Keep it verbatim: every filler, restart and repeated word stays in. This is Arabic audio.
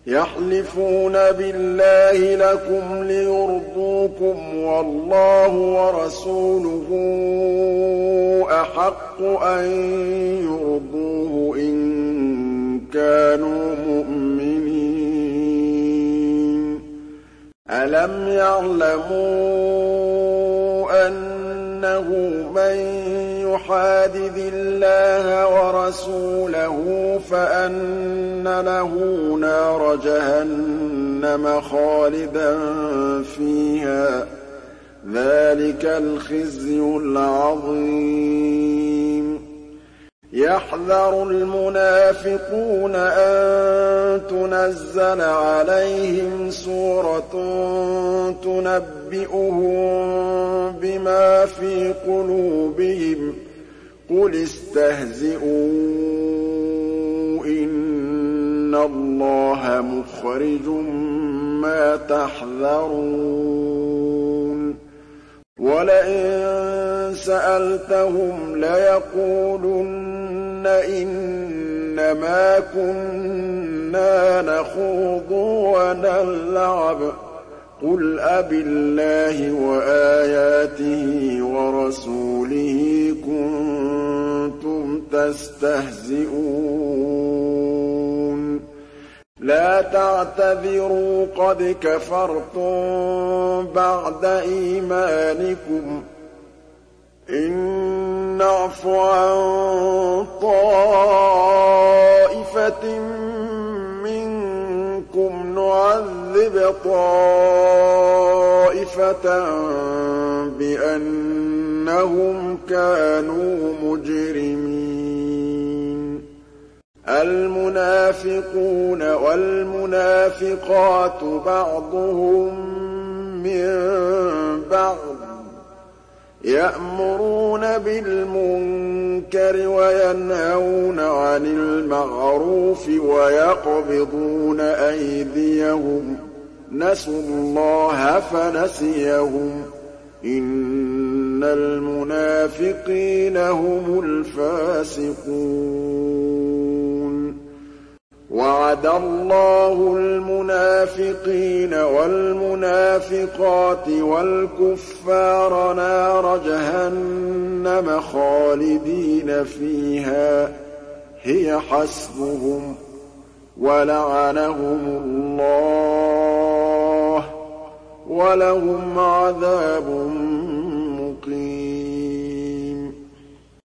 يَحْلِفُونَ بِاللَّهِ لَكُمْ لِيُرْضُوكُمْ وَاللَّهُ وَرَسُولُهُ أَحَقُّ أَن يُرْضُوهُ إِن كَانُوا مُؤْمِنِينَ أَلَمْ يَعْلَمُوا أَنَّهُ مَن يُحَادِدِ اللَّهَ وَرَسُولَهُ فَأَنَّ لَهُ نَارَ جَهَنَّمَ خَالِدًا فِيهَا ۚ ذَٰلِكَ الْخِزْيُ الْعَظِيمُ يَحْذَرُ الْمُنَافِقُونَ أَن تُنَزَّلَ عَلَيْهِمْ سُورَةٌ تُنَبِّئُهُم بِمَا فِي قُلُوبِهِمْ ۚ قُلِ اسْتَهْزِئُوا إِنَّ اللَّهَ مُخْرِجٌ مَّا تَحْذَرُونَ وَلَئِن سَأَلْتَهُمْ لَيَقُولُنَّ إِنَّمَا كُنَّا نَخُوضُ وَنَلْعَبُ ۚ قُلْ أَبِاللَّهِ وَآيَاتِهِ وَرَسُولِهِ كُنتُمْ تَسْتَهْزِئُونَ لَا تَعْتَذِرُوا قَدْ كَفَرْتُم بَعْدَ إِيمَانِكُمْ ۚ إِن نَّعْفُ عَن طَائِفَةٍ مِّنكُمْ نُعَذِّبْ طَائِفَةً بِأَنَّهُمْ كَانُوا مُجْرِمِينَ الْمُنَافِقُونَ وَالْمُنَافِقَاتُ بَعْضُهُم مِّن بَعْضٍ ۚ يَأْمُرُونَ بِالْمُنكَرِ وَيَنْهَوْنَ عَنِ الْمَعْرُوفِ وَيَقْبِضُونَ أَيْدِيَهُمْ ۚ نَسُوا اللَّهَ فَنَسِيَهُمْ ۗ إِنَّ الْمُنَافِقِينَ هُمُ الْفَاسِقُونَ وَعَدَ اللَّهُ الْمُنَافِقِينَ وَالْمُنَافِقَاتِ وَالْكُفَّارَ نَارَ جَهَنَّمَ خَالِدِينَ فِيهَا ۚ هِيَ حَسْبُهُمْ ۚ وَلَعَنَهُمُ اللَّهُ ۖ وَلَهُمْ عَذَابٌ